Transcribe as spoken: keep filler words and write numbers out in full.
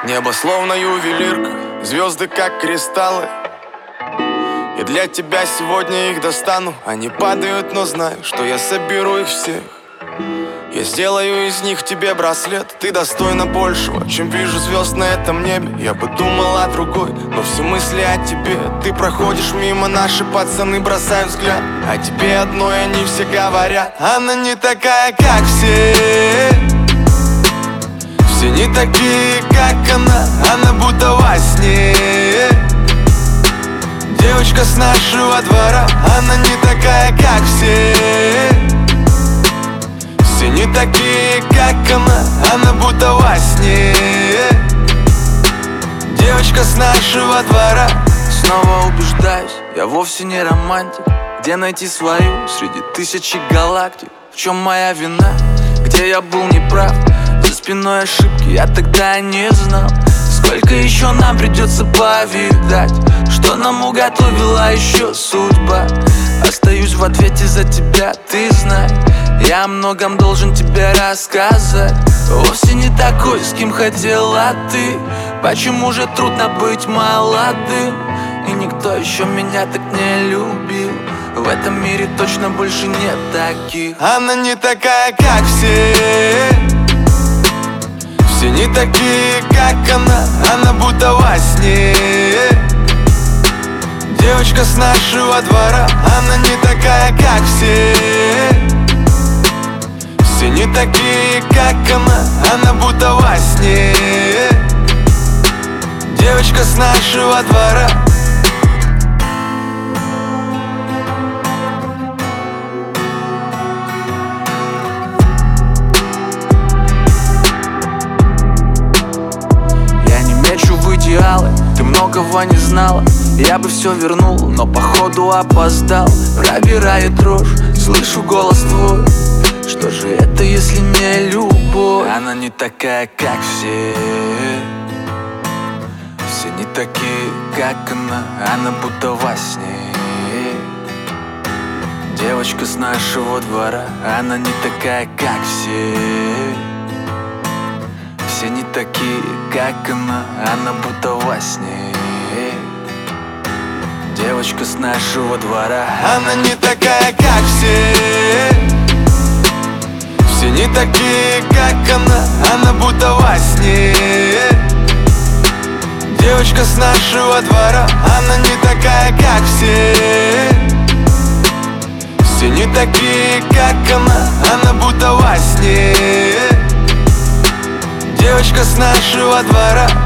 Небо словно ювелирка, звезды как кристаллы. И для тебя сегодня их достану. Они падают, но знай, что я соберу их всех. Я сделаю из них тебе браслет. Ты достойна большего, чем вижу звезд на этом небе. Я бы думал о другой, но все мысли о тебе. Ты проходишь мимо, наши пацаны бросают взгляд. О тебе одной они все говорят: она не такая, как все. Все не такие, как она, она будто во сне. Девочка с нашего двора, она не такая, как все. Все не такие, как она, она будто во сне. Девочка с нашего двора. Снова убеждаюсь, я вовсе не романтик. Где найти свою среди тысячи галактик? В чем моя вина? Где я был неправ? За спиной ошибки я тогда не знал. Сколько еще нам придется повидать, что нам уготовила еще судьба. Остаюсь в ответе за тебя, ты знай. Я о многом должен тебе рассказать. Вовсе не такой, с кем хотела ты. Почему же трудно быть молодым? И никто еще меня так не любил. В этом мире точно больше нет таких. Она не такая, как все. Все не такие, как она, она будто во сне. Девочка с нашего двора, она не такая, как все. Все не такие, как она, она будто во сне. Девочка с нашего двора. Идеалы, ты многого не знала. Я бы все вернул, но походу опоздал. Пробирает дрожь, слышу голос твой. Что же это, если не любовь? Она не такая, как все. Все не такие, как она, она будто во сне. Девочка с нашего двора, она не такая, как все. Все не такие, как она, она будто во сне. Девочка с нашего двора, она не такая, как все. Все не такие, как она, она будто во сне. Девочка с нашего двора, она не такая, как все. Все не такие, как она, она будто во сне. Девочка с нашего двора.